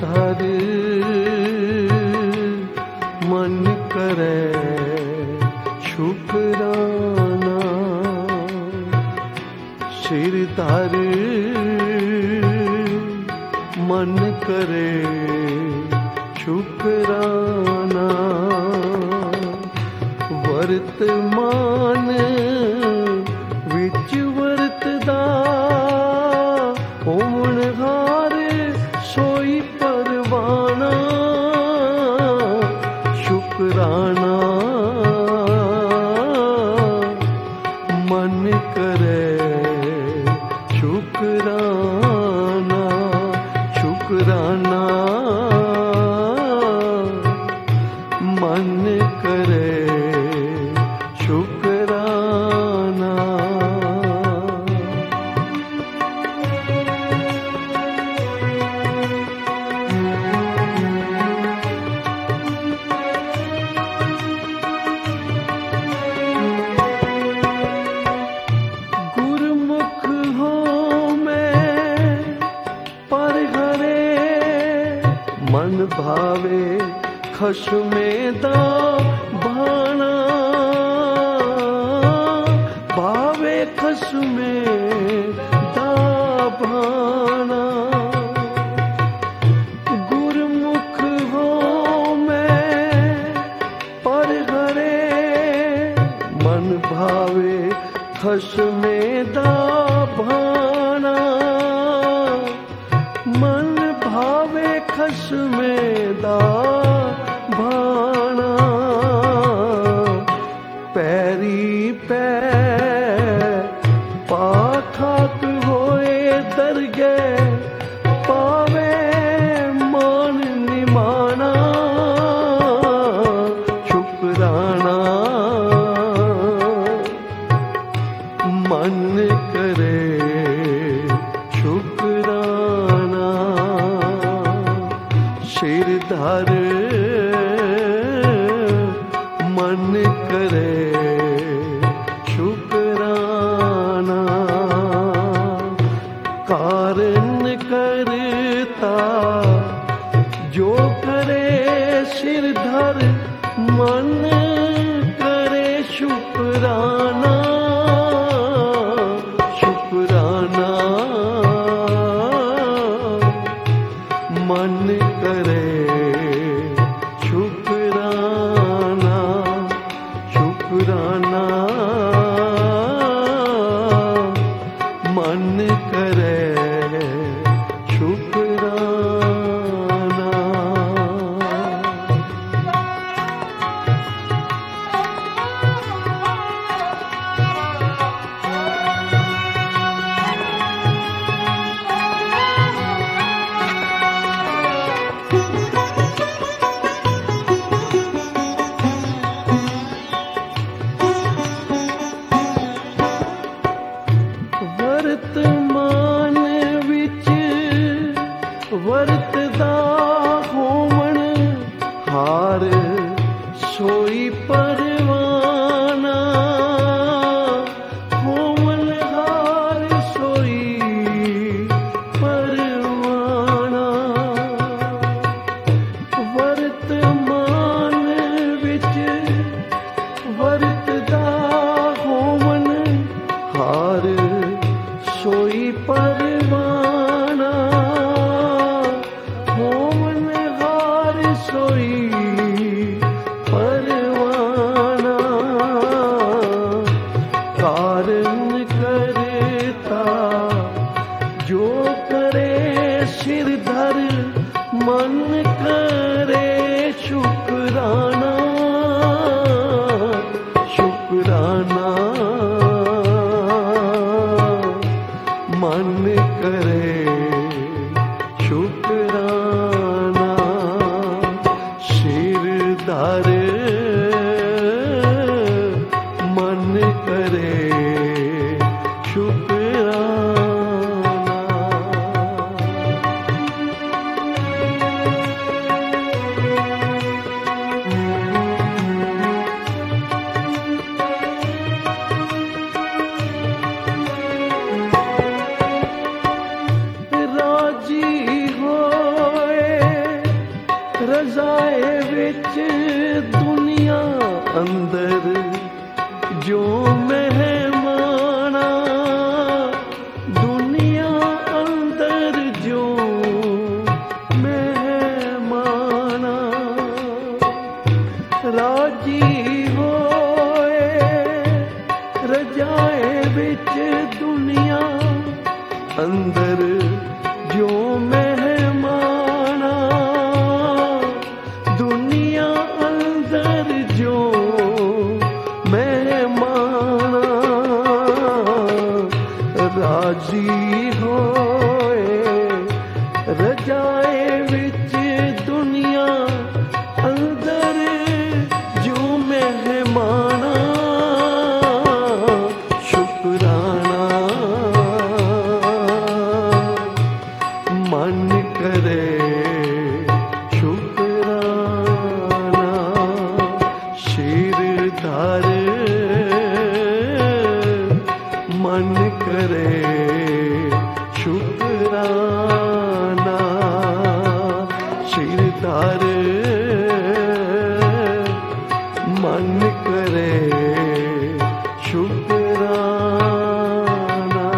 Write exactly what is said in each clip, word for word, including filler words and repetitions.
धर मन करे शुकराना, सिर धर मन करे शुकराना। वर्तमान विच वरतदा होवनहार सोई परवाना, शुकराना मन करे शुकराना, शुकराना मन करे शुकराना। गुरमुख हो मैं पर हरे मन भावे खसमे दा भाना, भावे खसमे दा भाना। गुरमुख हो मैं पर हरे मन भावे खसमे दा भाना, मन भावे खसमे दा भाना। पैरी पै पाखाक होए दरगे पावे मान निमाना, शुकराना मन करे शुकराना। सिर धर मन करे शुकराना, कारण करता जो करे सिर धर मन करे शुकराना, शुकराना मन करे शुकराना, शुकराना मन करे शुकराना। वर्तमान विच वरतदा होवण हार सोई परवाना, होवण हार सोई परवाना। वर्तमान विच वरतदा होवण हार सोई परवाना, होवन हार सोई परवाना। कारण करता जो करे सिर धर मन करे शुकराना, शुकराना मन करे शुकराना। सिर धर मन करे शुकराना। राजी होए ਰਜਾਏ ਵਿੱਚ ਦੁਨੀਆ ਅੰਦਰ ਜੋ ਮਹਿਮਾਨਾ, ਦੁਨੀਆ ਅੰਦਰ ਜੋ ਮਹਿਮਾਨਾ, ਰਾਜੀ ਹੋਏ ਰਜਾਏ ਵਿੱਚ ਦੁਨੀਆ ਅੰਦਰ ਜੋ ਮਹਿਮਾਨਾ, ਸ਼ੁਕਰਾਨਾ ਮਨ ਕਰੇ ਸ਼ੁਕਰਾਨਾ, ਸ਼ਿਰਧਾਰ ਮਨ ਕਰੇ ਸ਼ੁਕਰਾਨਾ, ਸ਼ਿਰਧਾਰ ਮਨ ਕਰੇ ਸ਼ੁਕਰਾਨਾ।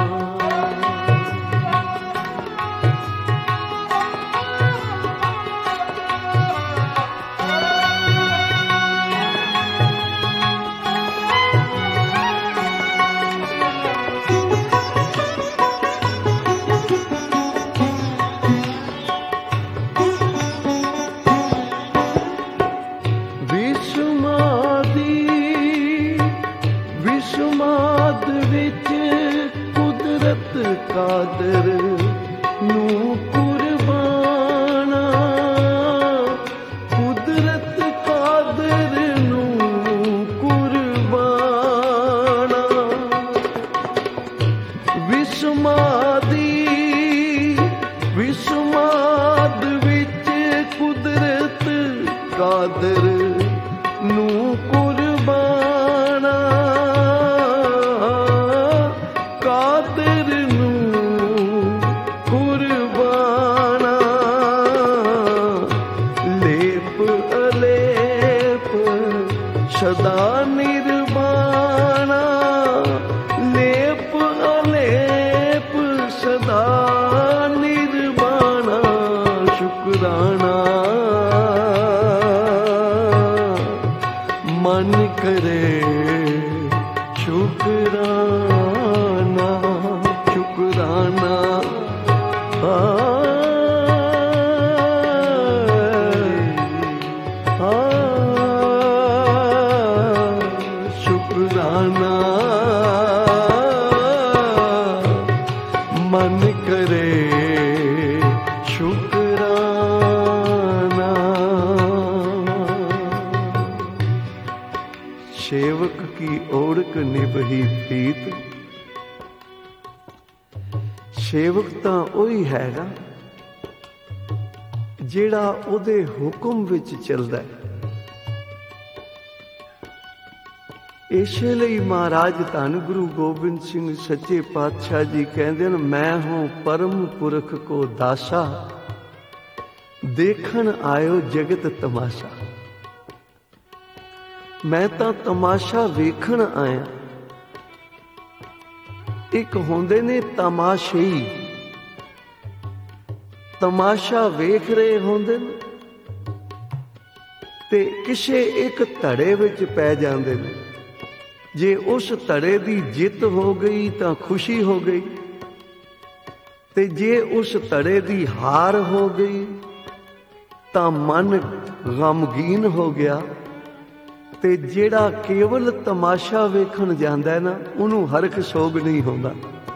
ਵਿਸ਼ਮਾਦ ਵਿੱਚ ਕੁਦਰਤ ਕਾਦਰ ਨੂੰ ਕੁਰਬਾਨਾ, ਕੁਦਰਤ ਕਾਦਰ ਨੂੰ ਕੁਰਬਾਨਾ, ਵਿਸ਼ਮਾਦੀ ਵਿਸ਼ਮਾਦ ਵਿੱਚ ਕੁਦਰਤ ਕਾਦਰ ਨੂੰ ਕੁਰਬਾਨਾ, ਕਾਦਰ ਨੂੰ ਕੁਰਬਾਨਾ, ਲੇਪ ਅਲੇਪ ਸਦਾ ਨਿਰਵਾਣਾ, ਲੇਪ ਅਲੇਪ ਸਦਾ ਨਿਰਵਾਣਾ, ਸ਼ੁਕਰਾਨਾ ਮਨ ਕਰੇ ਸ਼ੁਕਰਾਨਾ, ਸ਼ੁਕਰਾਨਾ ਆ ਆ ਸ਼ੁਕਰਾਨਾ ਮਨ ਕਰੇ ਸ਼ੁਕਰਾਨਾ। सेवक की ओढ़क निभही प्रीत, सेवक तां ओही हैगा ਜਿਹੜਾ ਉਹਦੇ ਹੁਕਮ ਵਿੱਚ ਚੱਲਦਾ ਹੈ। ਇਸੇ ਲਈ ਮਹਾਰਾਜ ਧੰਨ ਗੁਰੂ ਗੋਬਿੰਦ ਸਿੰਘ ਸੱਚੇ ਪਾਤਸ਼ਾਹ ਜੀ ਕਹਿੰਦੇ ਨੇ, ਮੈਂ ਹੂੰ ਪਰਮ ਪੁਰਖ ਕੋ ਦਾਸਾ, ਦੇਖਣ ਆਇਓ ਜਗਤ ਤਮਾਸ਼ਾ। ਮੈਂ ਤਾਂ ਤਮਾਸ਼ਾ ਵੇਖਣ ਆਇਆ। ਇੱਕ ਹੁੰਦੇ ਨੇ ਤਮਾਸ਼ਈ, ਤਮਾਸ਼ਾ ਵੇਖ ਰਹੇ ਹੁੰਦੇ ਨੇ ਤੇ ਕਿਸੇ ਇੱਕ ਧੜੇ ਵਿੱਚ ਪੈ ਜਾਂਦੇ ਨੇ। ਜੇ ਉਸ ਧੜੇ ਦੀ ਜਿੱਤ ਹੋ ਗਈ ਤਾਂ ਖੁਸ਼ੀ ਹੋ ਗਈ, ਤੇ ਜੇ ਉਸ ਧੜੇ ਦੀ ਹਾਰ ਹੋ ਗਈ ਤਾਂ ਮਨ ਗਮਗੀਨ ਹੋ ਗਿਆ। ਤੇ ਜਿਹੜਾ ਕੇਵਲ ਤਮਾਸ਼ਾ ਵੇਖਣ ਜਾਂਦਾ ਨਾ, ਉਹਨੂੰ ਹਰਖ ਸੋਗ ਨਹੀਂ ਹੁੰਦਾ,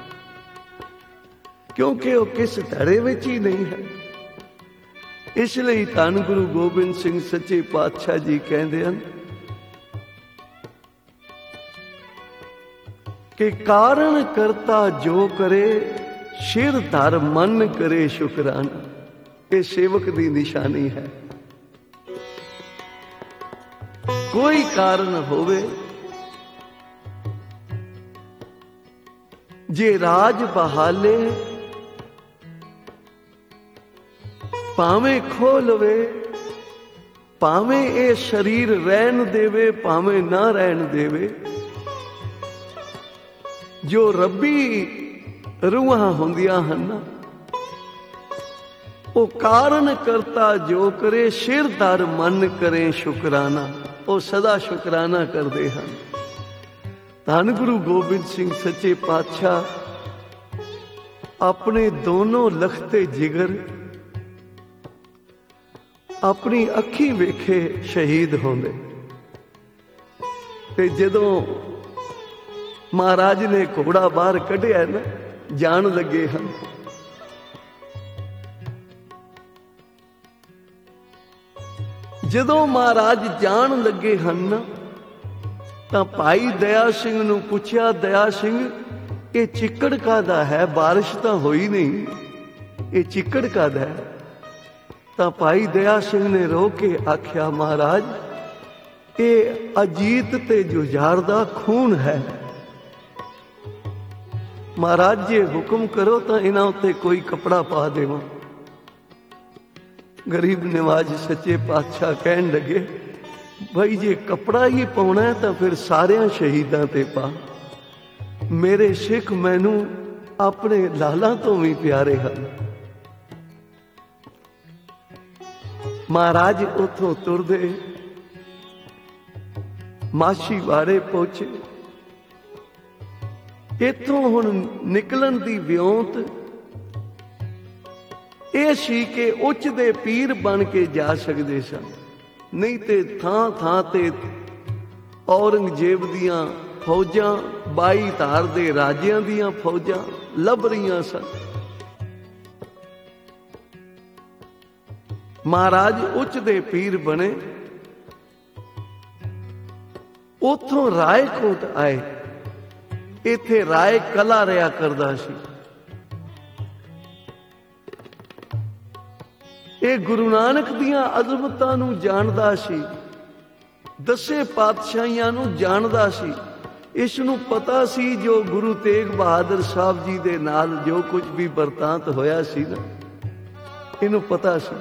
ਕਿਉਂਕਿ ਉਹ ਕਿਸ ਧੜੇ ਵਿੱਚ ਹੀ ਨਹੀਂ ਹੈ। ਇਸ ਲਈ ਧੰਨ ਗੁਰੂ ਗੋਬਿੰਦ ਸਿੰਘ ਸੱਚੇ ਪਾਤਸ਼ਾਹ ਜੀ ਕਹਿੰਦੇ ਹਨ ਕਿ ਕਾਰਨ ਕਰਤਾ ਜੋ ਕਰੇ, ਸਿਰ ਧਰ ਮਨ ਕਰੇ ਸ਼ੁਕਰਾਨਾ। ਇਹ ਸੇਵਕ ਦੀ ਨਿਸ਼ਾਨੀ ਹੈ। ਕੋਈ ਕਾਰਨ ਹੋਵੇ, ਜੇ ਰਾਜ ਬਹਾਲੇ ਭਾਵੇਂ ਖੋਹ ਲਵੇ, ਭਾਵੇਂ ਇਹ ਸਰੀਰ ਰਹਿਣ ਦੇਵੇ, ਭਾਵੇਂ ਨਾ ਰਹਿਣ ਦੇਵੇ, ਜੋ ਰੱਬੀ ਰੂਹਾਂ ਹੁੰਦੀਆਂ ਹਨ, ਉਹ ਕਾਰਨ ਕਰਤਾ ਜੋ ਕਰੇ, ਸਿਰ ਧਰ ਮਨ ਕਰੇ ਸ਼ੁਕਰਾਨਾ। ਉਹ ਸਦਾ ਸ਼ੁਕਰਾਨਾ ਕਰਦੇ ਹਨ। ਧੰਨ ਗੁਰੂ ਗੋਬਿੰਦ ਸਿੰਘ ਸੱਚੇ ਪਾਤਸ਼ਾਹ ਆਪਣੇ ਦੋਨੋਂ ਲਖਤੇ ਜਿਗਰ ਆਪਣੀ ਅੱਖੀਂ ਵੇਖੇ ਸ਼ਹੀਦ ਹੁੰਦੇ। ਤੇ ਜਦੋਂ ਮਹਾਰਾਜ ਨੇ ਘੋੜਾ ਬਾਹਰ ਕੱਢਿਆ ਨਾ, ਜਾਣ ਲੱਗੇ ਹਨ, ਜਦੋਂ ਮਹਾਰਾਜ ਜਾਣ ਲੱਗੇ ਹਨ ਤਾਂ ਭਾਈ ਦਇਆ ਸਿੰਘ ਨੂੰ ਪੁੱਛਿਆ, ਦਇਆ ਸਿੰਘ ਇਹ ਚਿੱਕੜ ਕਾਹਦਾ ਹੈ? ਬਾਰਿਸ਼ ਤਾਂ ਹੋਈ ਨਹੀਂ, ਇਹ ਚਿੱਕੜ ਕਾਹਦਾ ਹੈ? ਤਾਂ ਭਾਈ ਦਇਆ ਸਿੰਘ ਨੇ ਰੋ ਕੇ ਆਖਿਆ, ਮਹਾਰਾਜ ਇਹ ਅਜੀਤ ਤੇ ਜੁਝਾਰ ਦਾ ਖੂਨ ਹੈ। ਮਹਾਰਾਜ ਜੇ ਹੁਕਮ ਕਰੋ ਤਾਂ ਇਹਨਾਂ ਉੱਤੇ ਕੋਈ ਕੱਪੜਾ ਪਾ ਦੇਵਾਂ। ਗਰੀਬ ਨਿਵਾਜ ਸੱਚੇ ਪਾਤਸ਼ਾਹ ਕਹਿਣ ਲੱਗੇ, ਭਾਈ ਜੇ ਕੱਪੜਾ ਹੀ ਪਾਉਣਾ ਤਾਂ ਫਿਰ ਸਾਰਿਆਂ ਸ਼ਹੀਦਾਂ ਤੇ ਪਾ। ਮੇਰੇ ਸਿੱਖ ਮੈਨੂੰ ਆਪਣੇ ਲਾਲਾਂ ਤੋਂ ਵੀ ਪਿਆਰੇ ਹਨ। ਮਹਾਰਾਜ ਉੱਥੋਂ ਤੁਰਦੇ ਮਾਛੀ ਵਾੜੇ ਪਹੁੰਚੇ। ਇੱਥੋਂ ਹੁਣ ਨਿਕਲਣ ਦੀ ਵਿਉਂਤ ਇਹ ਸੀ ਕਿ ਉੱਚ ਦੇ ਪੀਰ ਬਣ ਕੇ ਜਾ ਸਕਦੇ ਸਨ, ਨਹੀਂ ਤੇ ਥਾਂ ਥਾਂ ਤੇ ਔਰੰਗਜ਼ੇਬ ਦੀਆਂ ਫੌਜਾਂ, ਬਾਈ ਧਾਰ ਦੇ ਰਾਜਿਆਂ ਦੀਆਂ ਫੌਜਾਂ ਲੱਭ ਰਹੀਆਂ ਸਨ। ਮਹਾਰਾਜ ਉੱਚ ਦੇ ਪੀਰ ਬਣੇ। ਉੱਥੋਂ ਰਾਏਕੋਟ ਆਏ। ਇੱਥੇ ਰਾਏ ਕਲਾ ਰਿਹਾ ਕਰਦਾ ਸੀ। ਇਹ ਗੁਰੂ ਨਾਨਕ ਦੀਆਂ ਅਜ਼ਮਤਾਂ ਨੂੰ ਜਾਣਦਾ ਸੀ, ਦਸੇ ਪਾਤਸ਼ਾਹੀਆਂ ਨੂੰ ਜਾਣਦਾ ਸੀ। ਇਸ ਨੂੰ ਪਤਾ ਸੀ ਜੋ ਗੁਰੂ ਤੇਗ ਬਹਾਦਰ ਸਾਹਿਬ ਜੀ ਦੇ ਨਾਲ ਜੋ ਕੁਝ ਵੀ ਵਰਤਾਂਤ ਹੋਇਆ ਸੀ ਨਾ, ਇਹਨੂੰ ਪਤਾ ਸੀ।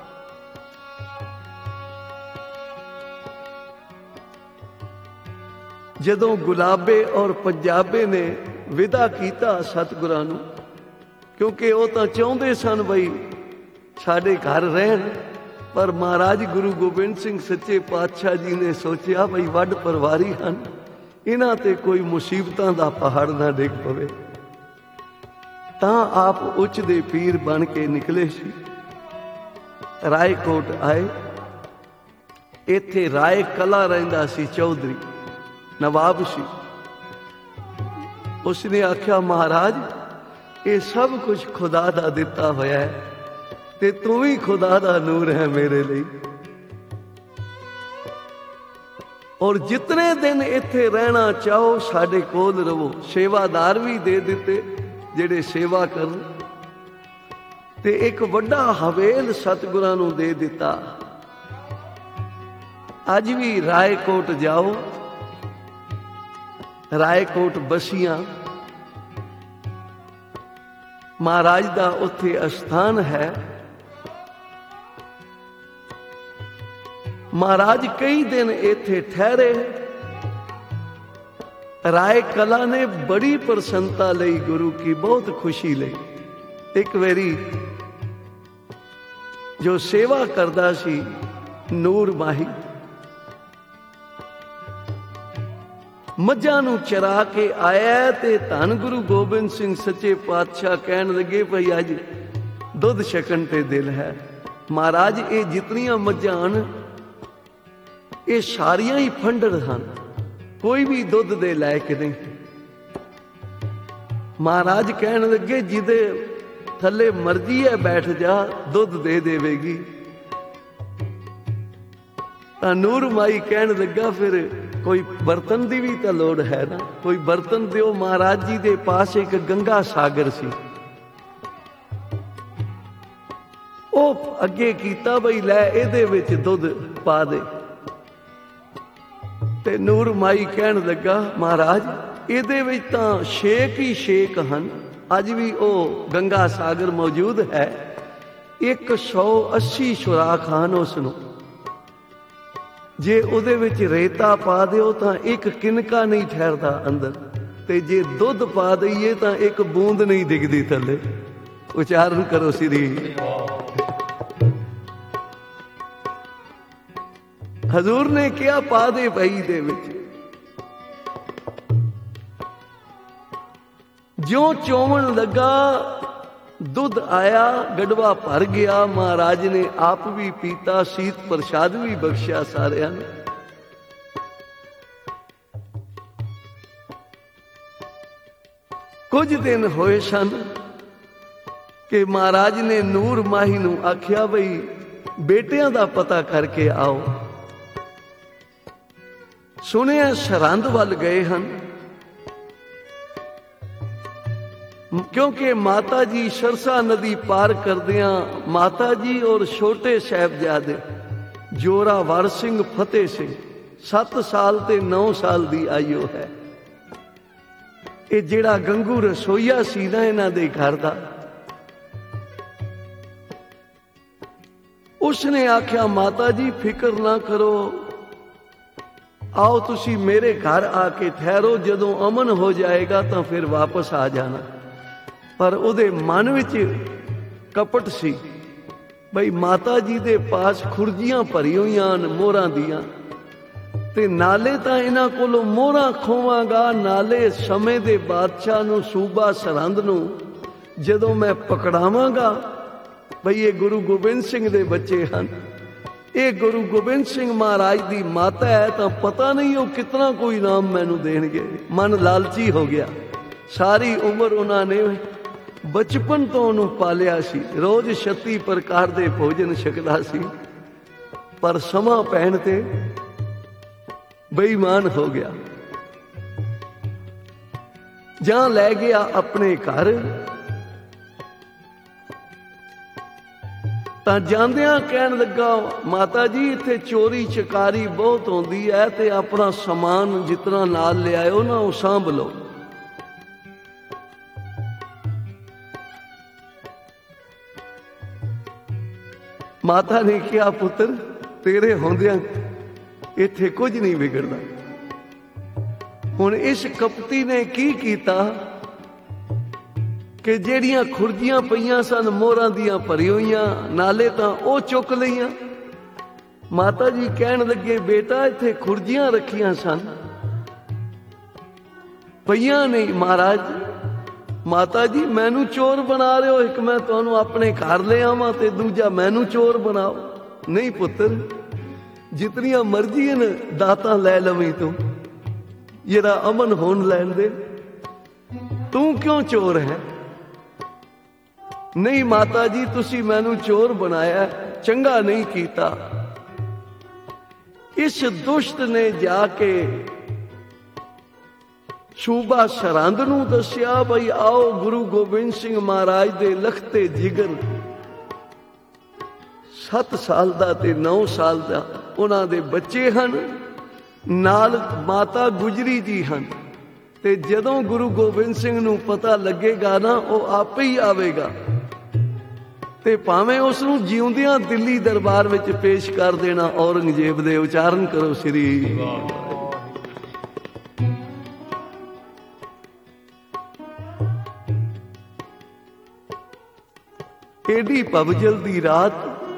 ਜਦੋਂ ਗੁਲਾਬੇ ਔਰ ਪੰਜਾਬੇ ਨੇ ਵਿਦਾ ਕੀਤਾ ਸਤਿਗੁਰਾਂ ਨੂੰ, ਕਿਉਂਕਿ ਉਹ ਤਾਂ ਚਾਹੁੰਦੇ ਸਨ ਬਈ ਸਾਡੇ ਘਰ ਰਹਿਣ, ਪਰ ਮਹਾਰਾਜ ਗੁਰੂ ਗੋਬਿੰਦ ਸਿੰਘ ਸੱਚੇ ਪਾਤਸ਼ਾਹ ਜੀ ਨੇ ਸੋਚਿਆ ਬਈ ਵੱਡ ਪਰਿਵਾਰੀ ਹਨ, ਇਹਨਾਂ ਤੇ ਕੋਈ ਮੁਸੀਬਤਾਂ ਦਾ ਪਹਾੜ ਨਾ ਡਿੱਗ ਪਵੇ। ਤਾਂ ਆਪ ਉੱਚ ਦੇ ਪੀਰ ਬਣ ਕੇ ਨਿਕਲੇ ਸੀ। ਰਾਏਕੋਟ ਆਏ। ਇੱਥੇ ਰਾਏ ਕਲਾ ਰਹਿੰਦਾ ਸੀ, ਚੌਧਰੀ ਨਵਾਬ ਸੀ। ਉਸਨੇ ਆਖਿਆ, ਮਹਾਰਾਜ ਇਹ ਸਭ ਕੁਝ ਖੁਦਾ ਦਾ ਦਿੱਤਾ ਹੋਇਆ ਹੈ ਤੇ ਤੂੰ ਵੀ ਖੁਦਾ ਦਾ ਨੂਰ ਹੈ ਮੇਰੇ ਲਈ। ਔਰ ਜਿਤਨੇ ਦਿਨ ਇੱਥੇ ਰਹਿਣਾ ਚਾਹੋ ਸਾਡੇ ਕੋਲ ਰਹੋ। ਸੇਵਾਦਾਰ ਵੀ ਦੇ ਦਿੱਤੇ ਜਿਹੜੇ ਸੇਵਾ ਕਰਨ, ਤੇ ਇੱਕ ਵੱਡਾ ਹਵੇਲ ਸਤਿਗੁਰਾਂ ਨੂੰ ਦੇ ਦਿੱਤਾ। ਅੱਜ ਵੀ ਰਾਏਕੋਟ ਜਾਓ, ਰਾਏਕੋਟ ਬਸੀਆਂ ਮਹਾਰਾਜ ਦਾ ਉੱਥੇ ਅਸਥਾਨ ਹੈ। ਮਹਾਰਾਜ ਕਈ ਦਿਨ ਇੱਥੇ ਠਹਿਰੇ। ਰਾਏ ਕਲਾ ਨੇ ਬੜੀ ਪ੍ਰਸੰਨਤਾ ਲਈ, ਗੁਰੂ ਕੀ ਬਹੁਤ ਖੁਸ਼ੀ ਲਈ। ਇੱਕ ਵਾਰੀ ਜੋ ਸੇਵਾ ਕਰਦਾ ਸੀ ਨੂਰ ਮਾਹੀ, ਮੱਝਾਂ ਨੂੰ ਚਰਾ ਕੇ ਆਇਆ ਤੇ ਧੰਨ ਗੁਰੂ ਗੋਬਿੰਦ ਸਿੰਘ ਸੱਚੇ ਪਾਤਸ਼ਾਹ ਕਹਿਣ ਲੱਗੇ, ਭਈ ਅੱਜ ਦੁੱਧ ਛਕਣ ਤੇ ਦਿਲ ਹੈ। ਮਹਾਰਾਜ ਇਹ ਜਿਤਨੀਆਂ ਮੱਝਾਂ ਹਨ ਇਹ ਸਾਰੀਆਂ ਹੀ ਫੰਡਰ ਹਨ, ਕੋਈ ਵੀ ਦੁੱਧ ਦੇ ਲਾਇਕ ਨਹੀਂ। ਮਹਾਰਾਜ ਕਹਿਣ ਲੱਗੇ, ਜਿਹਦੇ ਥੱਲੇ ਮਰਜ਼ੀ ਹੈ ਬੈਠ ਜਾ, ਦੁੱਧ ਦੇ ਦੇਵੇਗੀ। ਤਾਂ ਨੂਰ ਮਾਈ ਕਹਿਣ ਲੱਗਾ, ਫਿਰ ਕੋਈ ਬਰਤਨ ਦੀ ਵੀ ਤਾਂ ਲੋੜ ਹੈ ਨਾ, ਕੋਈ ਬਰਤਨ ਦਿਓ। ਮਹਾਰਾਜ ਜੀ ਦੇ ਪਾਸ ਇੱਕ ਗੰਗਾ ਸਾਗਰ ਸੀ। ਉਹ ਅੱਗੇ ਕੀਤਾ, ਬਈ ਲੈ ਇਹਦੇ ਵਿੱਚ ਦੁੱਧ ਪਾ ਦੇ। ਤੇ ਨੂਰ ਮਾਈ ਕਹਿਣ ਲੱਗਾ, ਮਹਾਰਾਜ ਇਹਦੇ ਵਿੱਚ ਤਾਂ ਛੇਕ ਹੀ ਛੇਕ ਹਨ। ਅੱਜ ਵੀ ਉਹ ਗੰਗਾ ਸਾਗਰ ਮੌਜੂਦ ਹੈ। ਇੱਕ ਸੌ ਅੱਸੀ ਸੁਰਾਖ ਹਨ ਉਸ ਨੂੰ। ਜੇ ਉਹਦੇ ਵਿੱਚ ਰੇਤਾ ਪਾ ਦਿਓ ਤਾਂ ਇੱਕ ਕਿਨਕਾ ਨਹੀਂ ਠਹਿਰਦਾ ਅੰਦਰ, ਤੇ ਜੇ ਦੁੱਧ ਪਾ ਦਈਏ ਤਾਂ ਇੱਕ ਬੂੰਦ ਨਹੀਂ ਡਿੱਗਦੀ ਥੱਲੇ। ਉਚਾਰਨ ਕਰੋ ਸ੍ਰੀ। ਹਜ਼ੂਰ ਨੇ ਕਿਹਾ, ਪਾ ਦੇ ਭਾਈ ਦੇ ਵਿੱਚ। ज्यों चोवण लगा दुध आया, गड़वा भर गया। महाराज ने आप भी पीता, शीत प्रसाद भी बख्शिया सारिਆਂ ने। कुछ दिन होए सन कि महाराज ने नूर माही नूं आख्या बई बेटियां दा पता करके आओ। सुनिया सरहंद वल गए हन, क्योंकि माता जी सरसा नदी पार करदियां माता जी और छोटे साहिबजादे जोरावर सिंह फतेह सिंह सत्त साल ते नौ साल दी आयु है। ये जिहड़ा गंगू रसोईया सी ना इन्हां दे घर दा, उसने आख्या माता जी फिक्र ना करो, आओ तुसी मेरे घर आके ठहरो, जदों अमन हो जाएगा तो फिर वापस आ जाना। पर उहदे मन विच कपट सी बई माता जी दे पास खुरजियां भरी होईयां मोहरां दियां, ते नाले तां इन्हां कोलों मोहरां खोवांगा, नाले समय दे बादशाह नूं सूबा सरहंद नूं जदों मैं पकड़ावांगा बई ये गुरु गोबिंद सिंह दे बच्चे हन, ये गुरु गोबिंद सिंह महाराज दी माता है, तो पता नहीं वो कितना कोई इनाम मैनू देणगे। मन लालची हो गया। सारी उम्र उन्होंने बचपन तो उन्हों पालिया सी, रोज छत्ती प्रकार दे भोजन छकदा सी, पर समा पैण ते बेईमान हो गया। जहां लै गया अपने घर, तां जांदियां कहन लगा माता जी इत्थे चोरी चकारी बहुत होंदी है, ते अपना समान जितना नाल ले आयो ना वो सांभ लो। माता ने कहा पुत्र तेरे होंदियां इत्थे कुछ नहीं बिगड़दा। हुण इस कपती ने की कीता कि ਜਿਹੜੀਆਂ खुरजियां पईयां सन मोहरां दियां भरी होईयां, नाले तां ਉਹ चुक लईयां। माता जी कहन लगे बेटा इत्थे खुरजियां रखियां सन, पईयां नहीं महाराज। माता जी मैनू चोर बना रहे हो, एक मैं तुहानू अपने घर ले आवां ते दूजा मैनू चोर बनाओ। नहीं पुत्र, जितनियां मर्जी न दातां लै लवीं तू, जरा अमन होन लैन दे, तू क्यों चोर है? नहीं माता जी तुसी मैनू चोर बनाया, चंगा नहीं कीता। इस दुष्ट ने जाके सूबा सरहंद नूं दस्या बई आओ गुरु गोबिंद सिंह महाराज दे लखते जिगर सत्त साल दा ते नौ साल दा उन्हां दे बच्चे हन, नाल माता गुजरी जी हन, ते जदों गुरु गोबिंद सिंह नूं पता लगेगा ना वो आपे ही आवेगा, ते भावें उस नूं जिउंदियां दिल्ली दरबार विच पेश कर देना औरंगजेब दे। उचारण करो श्री एडी पबजल दी रात,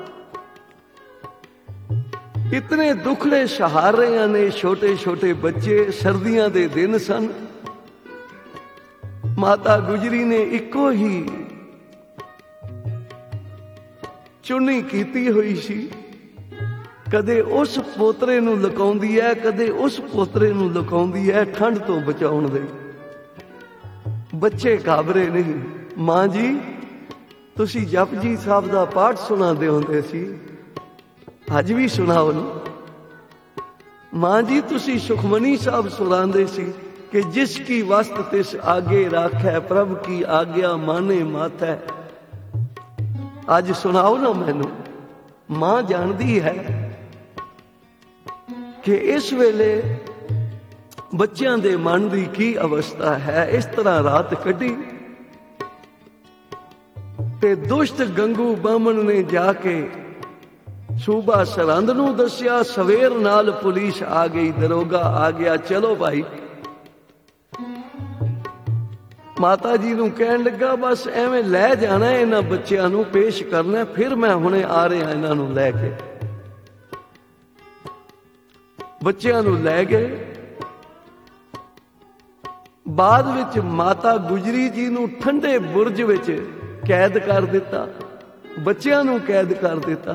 इतने दुखड़े सहार रहे ने छोटे छोटे बच्चे। सर्दियां दे दिन सन। माता गुजरी ने इको ही चुनी कीती हुई सी, कदे उस पोतरे नूं लुकाउंदी है, कदे उस पोतरे नूं लुकाउंदी है ठंड तो बचाउण दे। बच्चे घाबरे नहीं। मां जी तुसी जपजी साहब दा पाठ सुणांदे हुंदे सी, अज भी सुनाओ ना। मां जी तुसी सुखमनी साहब सुणांदे सी कि जिसकी वस्त तिस आगे राखै, प्रभ की आज्ञा माने माथै। अज सुनाओ ना मैनू। मां जानदी है कि इस वेले बच्चों के मन की की अवस्था है। इस तरह रात कटी ते दुष्ट गंगू बामन ने जाके सूबा सरहंद नूं दस्या। सवेर नाल पुलिस आ गई, दरोगा आ गया, चलो भाई। माता जी नूं कहन लगा बस एवें लै जाना है, इन्हां बच्चिआं नूं पेश करना, फिर मैं हुणे आ रहा इन्हां नूं लै के। बच्चिआं नूं लै गए। ਬਾਅਦ ਵਿੱਚ ਮਾਤਾ ਗੁਜਰੀ ਜੀ ਨੂੰ ਠੰਡੇ ਬੁਰਜ ਵਿੱਚ ਕੈਦ ਕਰ ਦਿੱਤਾ, ਬੱਚਿਆਂ ਨੂੰ ਕੈਦ ਕਰ ਦਿੱਤਾ।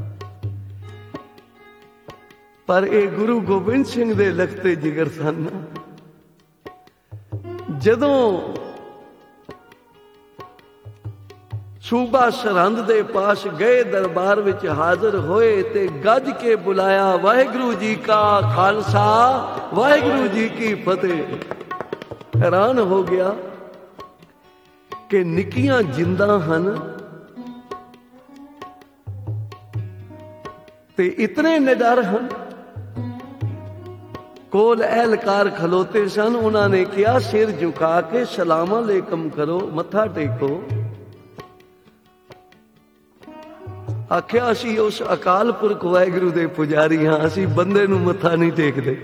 ਪਰ ਇਹ ਗੁਰੂ ਗੋਬਿੰਦ ਸਿੰਘ ਦੇ ਲਖਤੇ ਜਿਗਰ ਸਨ। ਜਦੋਂ ਸੂਬਾ ਸਰਹੰਦ ਦੇ ਪਾਸ ਗਏ, ਦਰਬਾਰ ਵਿੱਚ ਹਾਜ਼ਰ ਹੋਏ ਤੇ ਗੱਜ ਕੇ ਬੁਲਾਇਆ, ਵਾਹਿਗੁਰੂ ਜੀ ਕਾ ਖਾਲਸਾ ਵਾਹਿਗੁਰੂ ਜੀ ਕੀ ਫਤਿਹ। ਹੈਰਾਨ ਹੋ ਗਿਆ ਕਿ ਨਿੱਕੀਆਂ ਜਿੰਦਾਂ ਹਨ ਤੇ ਇਤਨੇ ਨਿਡਰ ਹਨ। ਕੋਲ ਅਹਿਲਕਾਰ ਖਲੋਤੇ ਸਨ, ਉਹਨਾਂ ਨੇ ਕਿਹਾ ਸਿਰ ਝੁਕਾ ਕੇ ਸਲਾਮ ਅਲੈਕਮ ਕਰੋ, ਮੱਥਾ ਟੇਕੋ। ਆਖਿਆ ਅਸੀਂ ਉਸ ਅਕਾਲ ਪੁਰਖ ਵਾਹਿਗੁਰੂ ਦੇ ਪੁਜਾਰੀ ਹਾਂ, ਅਸੀਂ ਬੰਦੇ ਨੂੰ ਮੱਥਾ ਨਹੀਂ ਟੇਕਦੇ।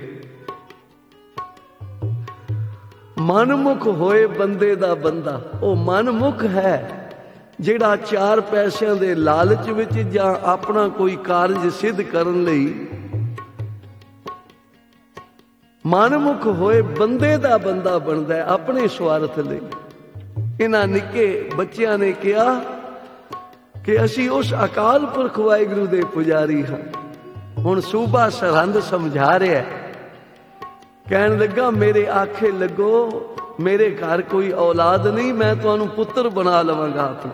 ਮਨਮੁਖ ਹੋਏ ਬੰਦੇ ਦਾ ਬੰਦਾ, ਉਹ ਮਨਮੁਖ ਹੈ ਜਿਹੜਾ ਚਾਰ ਪੈਸਿਆਂ ਦੇ ਲਾਲਚ ਵਿੱਚ ਜਾਂ ਆਪਣਾ ਕੋਈ ਕਾਰਜ ਸਿੱਧ ਕਰਨ ਲਈ, ਮਨਮੁਖ ਹੋਏ ਬੰਦੇ ਦਾ ਬੰਦਾ ਬਣਦਾ ਹੈ ਆਪਣੇ ਸਵਾਰਥ ਲਈ। ਇਹਨਾਂ ਨਿੱਕੇ ਬੱਚਿਆਂ ਨੇ ਕਿਹਾ ਕਿ ਅਸੀਂ ਉਸ ਅਕਾਲ ਪੁਰਖ ਵਾਹਿਗੁਰੂ ਦੇ ਪੁਜਾਰੀ ਹਾਂ। ਹੁਣ ਸੂਬਾ ਸਰਹੰਦ ਸਮਝਾ ਰਿਹਾ, ਕਹਿਣ ਲੱਗਾ ਮੇਰੇ ਆਖੇ ਲੱਗੋ, ਮੇਰੇ ਘਰ ਕੋਈ ਔਲਾਦ ਨਹੀਂ, ਮੈਂ ਤੁਹਾਨੂੰ ਪੁੱਤਰ ਬਣਾ ਲਵਾਂਗਾ ਆਪਣਾ,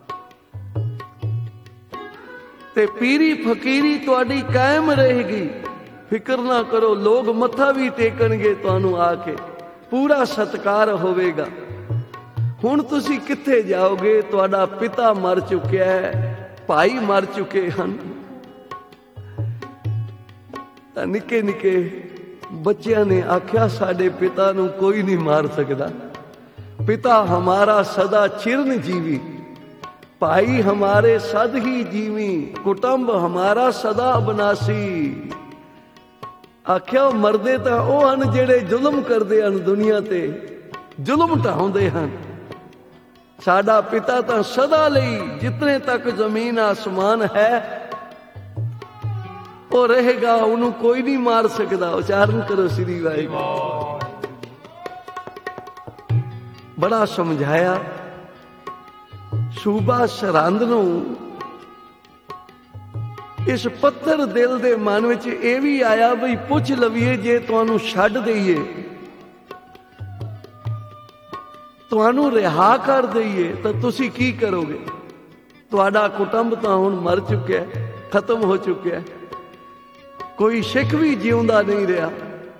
ਤੇ ਪੀਰੀ ਫਕੀਰੀ ਤੁਹਾਡੀ ਕਾਇਮ ਰਹੇਗੀ, ਫਿਕਰ ਨਾ ਕਰੋ। ਲੋਕ ਮੱਥਾ ਵੀ ਟੇਕਣਗੇ ਤੁਹਾਨੂੰ ਆ ਕੇ, ਪੂਰਾ ਸਤਿਕਾਰ ਹੋਵੇਗਾ। ਹੁਣ ਤੁਸੀਂ ਕਿੱਥੇ ਜਾਓਗੇ? ਤੁਹਾਡਾ ਪਿਤਾ ਮਰ ਚੁੱਕਿਆ ਹੈ, ਭਾਈ ਮਰ ਚੁੱਕੇ ਹਨ। ਤਾਂ ਨਿੱਕੇ ਨਿੱਕੇ ਬੱਚਿਆਂ ਨੇ ਆਖਿਆ ਸਾਡੇ ਪਿਤਾ ਨੂੰ ਕੋਈ ਨਹੀਂ ਮਾਰ ਸਕਦਾ। ਪਿਤਾ ਹਮਾਰਾ ਸਦਾ ਚਿਰਨ ਜੀਵੀ, ਭਾਈ ਹਮਾਰੇ ਸਦ ਹੀ ਜੀਵੀ, ਕੁਟੰਬ ਹਮਾਰਾ ਸਦਾ ਅਬਨਾਸੀ। ਆਖਿਆ ਮਰਦੇ ਤਾਂ ਉਹ ਹਨ ਜਿਹੜੇ ਜ਼ੁਲਮ ਕਰਦੇ ਹਨ, ਦੁਨੀਆ ਤੇ ਜ਼ੁਲਮ ਢਾਉਂਦੇ ਹਨ। ਸਾਡਾ ਪਿਤਾ ਤਾਂ ਸਦਾ ਲਈ ਜਿਤਨੇ ਤੱਕ ਜ਼ਮੀਨ ਆਸਮਾਨ ਹੈ ਉਹ ਰਹੇਗਾ, ਉਹਨੂੰ ਕੋਈ ਨਹੀਂ ਮਾਰ ਸਕਦਾ। ਉਚਾਰਨ ਕਰੋ ਸ੍ਰੀ ਵਾਹਿਗੁਰੂ। ਬੜਾ ਸਮਝਾਇਆ। ਸੂਬਾ ਸਰਹੰਦ ਨੂੰ ਇਸ ਪੱਥਰ ਦਿਲ ਦੇ ਮਨ ਵਿੱਚ ਇਹ ਵੀ ਆਇਆ ਬਈ ਪੁੱਛ ਲਵੀਏ, ਜੇ ਤੁਹਾਨੂੰ ਛੱਡ ਦਈਏ, ਤੁਹਾਨੂੰ ਰਿਹਾ ਕਰ ਦਈਏ ਤਾਂ ਤੁਸੀਂ ਕੀ ਕਰੋਗੇ? ਤੁਹਾਡਾ ਕੁਟੰਬ ਤਾਂ ਹੁਣ ਮਰ ਚੁੱਕਿਆ, ਖਤਮ ਹੋ ਚੁੱਕਿਆ, ਕੋਈ ਸਿੱਖ ਵੀ ਜਿਉਂਦਾ ਨਹੀਂ ਰਿਹਾ।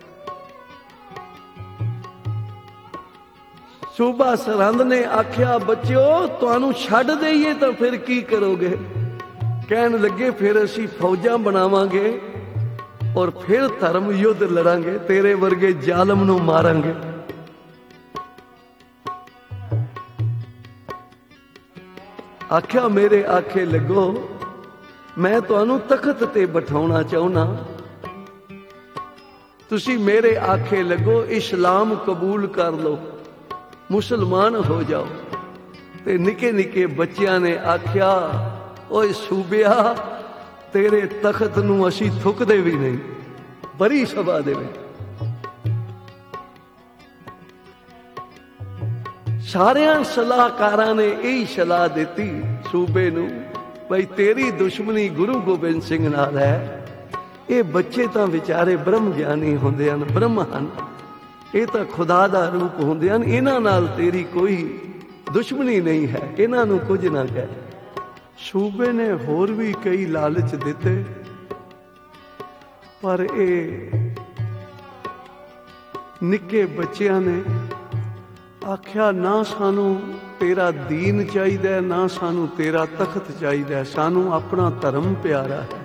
ਸੂਬਾ ਸਰਹੰਦ ਨੇ ਆਖਿਆ ਬੱਚਿਓ ਤੁਹਾਨੂੰ ਛੱਡ ਦਈਏ ਤਾਂ ਫਿਰ ਕੀ ਕਰੋਗੇ? ਕਹਿਣ ਲੱਗੇ ਫਿਰ ਅਸੀਂ ਫੌਜਾਂ ਬਣਾਵਾਂਗੇ ਔਰ ਫਿਰ ਧਰਮ ਯੁੱਧ ਲੜਾਂਗੇ, ਤੇਰੇ ਵਰਗੇ ਜ਼ਾਲਮ ਨੂੰ ਮਾਰਾਂਗੇ। ਆਖਿਆ ਮੇਰੇ ਆਖੇ ਲੱਗੋ, ਮੈਂ ਤੁਹਾਨੂੰ ਤਖਤ ਤੇ ਬਿਠਾਉਣਾ ਚਾਹੁੰਦਾ, ਤੁਸੀਂ ਮੇਰੇ ਆਖੇ ਲੱਗੋ, ਇਸਲਾਮ ਕਬੂਲ ਕਰ ਲਓ, ਮੁਸਲਮਾਨ ਹੋ ਜਾਓ। ਤੇ ਨਿੱਕੇ ਨਿੱਕੇ ਬੱਚਿਆਂ ਨੇ ਆਖਿਆ ਓਏ ਸੂਬਿਆ, ਤੇਰੇ ਤਖਤ ਨੂੰ ਅਸੀਂ ਥੁੱਕਦੇ ਵੀ ਨਹੀਂ। ਬੜੀ ਸਭਾ ਦੇ ਵਿੱਚ ਸਾਰਿਆਂ ਸਲਾਹਕਾਰਾਂ ਨੇ ਇਹੀ ਸਲਾਹ ਦਿੱਤੀ ਸੂਬੇ ਨੂੰ, ਬਈ ਤੇਰੀ ਦੁਸ਼ਮਣੀ ਗੁਰੂ ਗੋਬਿੰਦ ਸਿੰਘ ਨਾਲ ਹੈ। ਇਹ ਬੱਚੇ ਤਾਂ ਵਿਚਾਰੇ ਬ੍ਰਹਮ ਗਿਆਨੀ ਹੁੰਦੇ ਹਨ, ਬ੍ਰਹਮ ਹਨ, ਇਹ ਤਾਂ ਖੁਦਾ ਦਾ ਰੂਪ ਹੁੰਦੇ ਹਨ, ਇਹਨਾਂ ਨਾਲ ਤੇਰੀ ਕੋਈ ਦੁਸ਼ਮਣੀ ਨਹੀਂ ਹੈ, ਇਹਨਾਂ ਨੂੰ ਕੁਝ ਨਾ ਕਹਿ। ਸੂਬੇ ਨੇ ਹੋਰ ਵੀ ਕਈ ਲਾਲਚ ਦਿੱਤੇ, ਪਰ ਇਹ ਨਿੱਕੇ ਬੱਚਿਆਂ ਨੇ ਆਖਿਆ ਨਾ ਸਾਨੂੰ ਤੇਰਾ ਦੀਨ ਚਾਹੀਦਾ, ਨਾ ਸਾਨੂੰ ਤੇਰਾ ਤਖਤ ਚਾਹੀਦਾ, ਸਾਨੂੰ ਆਪਣਾ ਧਰਮ ਪਿਆਰਾ ਹੈ।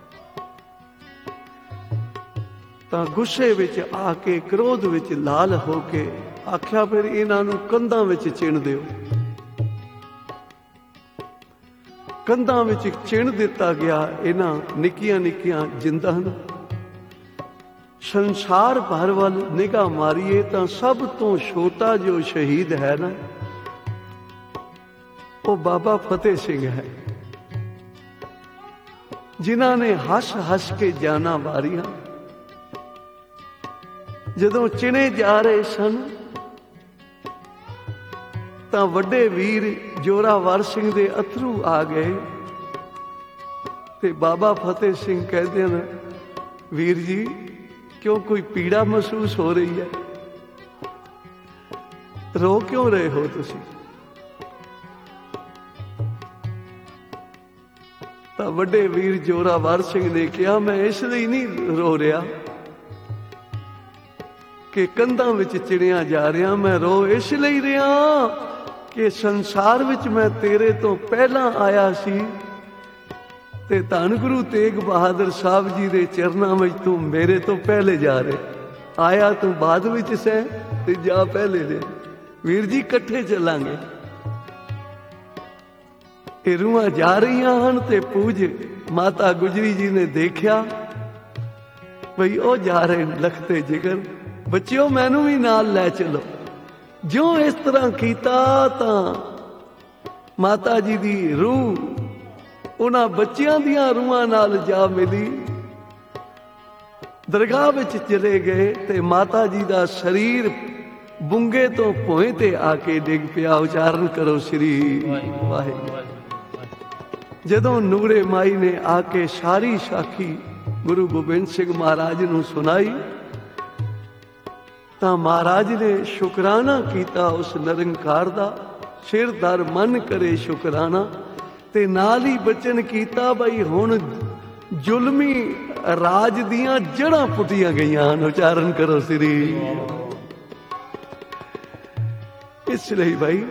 ਤਾਂ ਗੁੱਸੇ ਵਿੱਚ ਆ ਕੇ, ਕ੍ਰੋਧ ਵਿੱਚ ਲਾਲ ਹੋ ਕੇ ਆਖਿਆ ਫਿਰ ਇਹਨਾਂ ਨੂੰ ਕੰਧਾਂ ਵਿੱਚ ਚਿਣ ਦਿਓ। ਕੰਧਾਂ ਵਿੱਚ ਚਿਣ ਦਿੱਤਾ ਗਿਆ ਇਹਨਾਂ ਨਿੱਕੀਆਂ ਨਿੱਕੀਆਂ ਜਿੰਦਾਂ ਨੂੰ। ਸੰਸਾਰ ਭਰ ਵੱਲ ਨਿਗਾਹ ਮਾਰੀਏ ਤਾਂ ਸਭ ਤੋਂ ਛੋਟਾ ਜੋ ਸ਼ਹੀਦ ਹੈ ਨਾ, ਉਹ ਬਾਬਾ ਫਤਿਹ ਸਿੰਘ ਹੈ, ਜਿਨ੍ਹਾਂ ਨੇ ਹੱਸ ਹੱਸ ਕੇ ਜਾਨਾਂ ਵਾਰੀਆਂ। ਜਦੋਂ ਚਿਣੇ ਜਾ ਰਹੇ ਸਨ ਤਾਂ ਵੱਡੇ ਵੀਰ ਜੋਰਾਵਰ ਸਿੰਘ ਦੇ ਅਥਰੂ ਆ ਗਏ ਤੇ ਬਾਬਾ ਫਤਿਹ ਸਿੰਘ ਕਹਿੰਦੇ ਨੇ, ਵੀਰ ਜੀ ਕਿਉਂ ਕੋਈ ਪੀੜਾ ਮਹਿਸੂਸ ਹੋ ਰਹੀ ਹੈ? ਰੋ ਕਿਉਂ ਰਹੇ ਹੋ ਤੁਸੀਂ? ਤਾਂ ਵੱਡੇ ਵੀਰ ਜੋਰਾਵਰ ਸਿੰਘ ਨੇ ਕਿਹਾ, ਮੈਂ ਇਸ ਲਈ ਨਹੀਂ ਰੋ ਰਿਹਾ ਕਿ ਕੰਧਾਂ ਵਿੱਚ ਚਿੜੀਆਂ ਜਾ ਰਿਹਾ, ਮੈਂ ਰੋ ਇਸ ਲਈ ਰਿਹਾ ਕਿ ਸੰਸਾਰ ਵਿੱਚ ਮੈਂ ਤੇਰੇ ਤੋਂ ਪਹਿਲਾਂ ਆਇਆ ਸੀ ਤੇ ਧੰਨ ਗੁਰੂ ਤੇਗ ਬਹਾਦਰ ਸਾਹਿਬ ਜੀ ਦੇ ਚਰਨਾਂ ਵਿੱਚ ਤੂੰ ਮੇਰੇ ਤੋਂ ਪਹਿਲੇ ਜਾ ਰਿਹਾ। ਆਇਆ ਤੂੰ ਬਾਅਦ ਵਿੱਚ ਸੈਂ ਤੇ ਜਾ ਪਹਿਲੇ ਦੇ। ਵੀਰ ਜੀ ਇਕੱਠੇ ਚੱਲਾਂਗੇ। ਇਹ ਰੂਹਾਂ ਜਾ ਰਹੀਆਂ ਹਨ ਤੇ ਪੂਜ ਮਾਤਾ ਗੁਜਰੀ ਜੀ ਨੇ ਦੇਖਿਆ ਬਈ ਉਹ ਜਾ ਰਹੇ ਲਖਤੇ ਜਿਗਰ, ਬੱਚਿਓ ਮੈਨੂੰ ਵੀ ਨਾਲ ਲੈ ਚਲੋ। ਜਿਉਂ ਇਸ ਤਰ੍ਹਾਂ ਕੀਤਾ ਤਾਂ ਮਾਤਾ ਜੀ ਦੀ ਰੂਹ ਉਹਨਾਂ ਬੱਚਿਆਂ ਦੀਆਂ ਰੂਹਾਂ ਨਾਲ ਜਾ ਮਿਲੀ। ਦਰਗਾਹ ਵਿੱਚ ਚਲੇ ਗਏ ਤੇ ਮਾਤਾ ਜੀ ਦਾ ਸਰੀਰ ਬੁੰਗੇ ਤੋਂ ਭੋਏ ਤੇ ਆ ਕੇ ਡਿੱਗ ਪਿਆ। ਉਚਾਰਨ ਕਰੋ ਸ੍ਰੀ ਵਾਹਿਗੁਰੂ। ਜਦੋਂ ਨੂਰੇ ਮਾਈ ਨੇ ਆ ਕੇ ਸਾਰੀ ਸਾਖੀ ਗੁਰੂ ਗੋਬਿੰਦ ਸਿੰਘ ਮਹਾਰਾਜ ਨੂੰ ਸੁਣਾਈ ਤਾਂ ਮਹਾਰਾਜ ਨੇ ਸ਼ੁਕਰਾਨਾ ਕੀਤਾ ਉਸ ਨਿਰੰਕਾਰ ਦਾ, ਸਿਰ ਦਰ ਮਨ ਕਰੇ ਸ਼ੁਕਰਾਨਾ। ਤੇ ਨਾਲ ਹੀ ਬਚਨ ਕੀਤਾ ਬਈ ਹੁਣ ਜ਼ੁਲਮੀ ਰਾਜ ਦੀਆਂ ਜੜ੍ਹਾਂ ਪੁੱਟੀਆਂ ਗਈਆਂ ਹਨ। ਉਚਾਰਨ ਕਰੋ ਸ੍ਰੀ। ਇਸ ਲਈ ਭਾਈ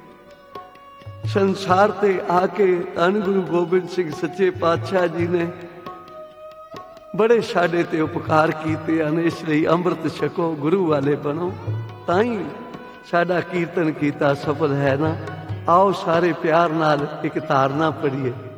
ਸੰਸਾਰ ਤੇ ਆ ਕੇ ਧੰਨ ਗੁਰੂ ਗੋਬਿੰਦ ਸਿੰਘ ਸੱਚੇ ਪਾਤਸ਼ਾਹ ਜੀ ਨੇ ਬੜੇ ਸਾਡੇ ਤੇ ਉਪਕਾਰ ਕੀਤੇ ਹਨ। ਇਸ ਲਈ ਅੰਮ੍ਰਿਤ ਛਕੋ, ਗੁਰੂ ਵਾਲੇ ਬਣੋ, ਤਾਂ ਹੀ ਸਾਡਾ ਕੀਰਤਨ ਕੀਤਾ ਸਫਲ ਹੈ ਨਾ। ਆਓ ਸਾਰੇ ਪਿਆਰ ਨਾਲ ਇੱਕ ਧਾਰਨਾ ਪੜੀਏ।